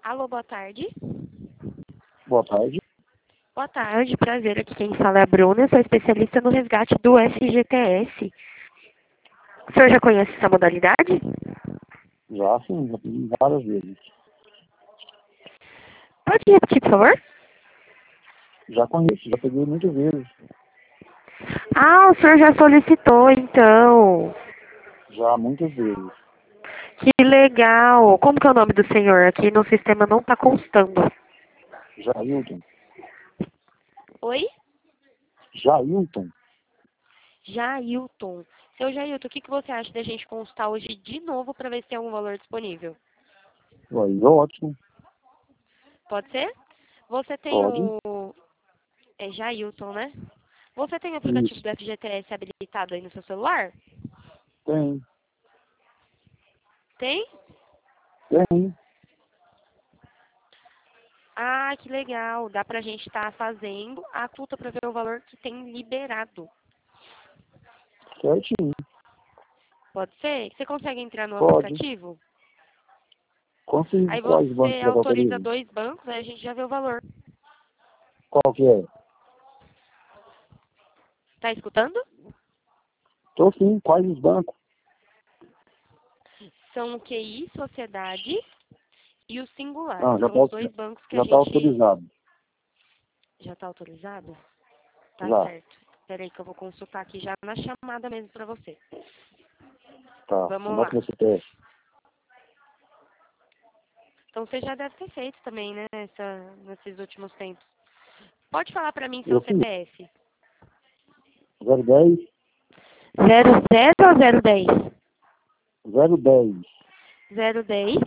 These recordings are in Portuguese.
Alô, boa tarde. Boa tarde. Boa tarde, prazer. Aqui quem fala é a Bruna, eu sou especialista no resgate do FGTS. O senhor já conhece essa modalidade? Já sim, já pedi várias vezes. Pode repetir, por favor? Já conheço, já peguei muitas vezes. Ah, o senhor já solicitou, então. Já muitas vezes. Que legal. Como que é o nome do senhor? Aqui no sistema não está constando. Jailton. Oi? Jailton. Jailton. Seu Jailton, o que você acha da gente constar hoje de novo para ver se tem algum valor disponível? Aí, ótimo. Pode ser? Você tem Pode. o... É Jailton, né? Você tem o aplicativo Isso. do FGTS habilitado aí no seu celular? Tem. Tem? Tem. Ah, que legal. Dá pra gente estar fazendo a conta para ver o valor que tem liberado. Certinho. Pode ser? Você consegue entrar no Pode. aplicativo? Consigo. Aí Quais você bancos já autoriza autorizam? 2 bancos, aí a gente já vê o valor. Qual que é? Tá escutando? Tô sim. Quais os bancos? São o QI, Sociedade e o Singular. Ah, São os 2 bancos que a já tá gente... autorizado. Já está autorizado? Tá Já. certo. Peraí que eu vou consultar aqui já na chamada mesmo para você. Tá. Vamos lá. Anota meu CPF. Então você já deve ter feito também, né, nesses últimos tempos. Pode falar para mim seu Eu fiz. CPF. 010 00 ou 010? 010 010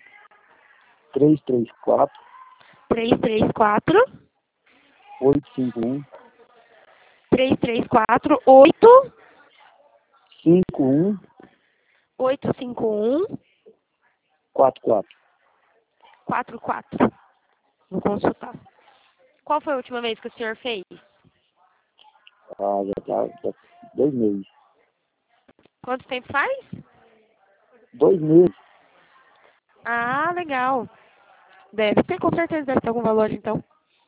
334 334 851 334 8 51 851 44. 44. Vou consultar. Qual foi a última vez que o senhor fez? Ah, já 2 meses. Quanto tempo faz? 2 meses. Ah, legal. Deve ter, com certeza deve ter algum valor então.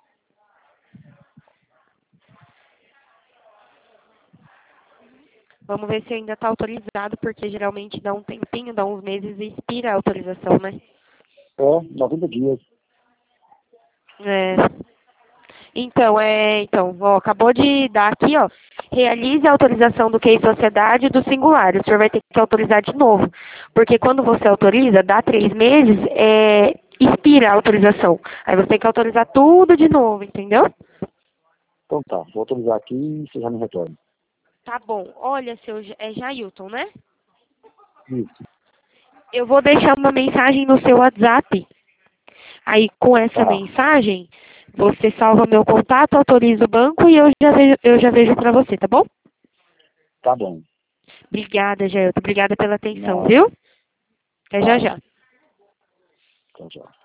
Vamos ver se ainda está autorizado, porque geralmente dá um tempinho, dá uns meses e expira a autorização, né? É, 90 dias. É. Então, ó, acabou de dar aqui, ó. Realize a autorização do QI Sociedade e do Singular. O senhor vai ter que autorizar de novo. Porque quando você autoriza, dá 3 meses, expira a autorização. Aí você tem que autorizar tudo de novo, entendeu? Então tá, vou autorizar aqui e você já me retorna. Tá bom. Olha, é Jailton, né? Isso. Eu vou deixar uma mensagem no seu WhatsApp. Aí, com essa Tá, mensagem, você salva meu contato, autoriza o banco e eu já vejo para você, tá bom? tá bom. Obrigada, Jailton. Obrigada pela atenção, Nada. viu? Até já Tá. já. Tchau, tchau.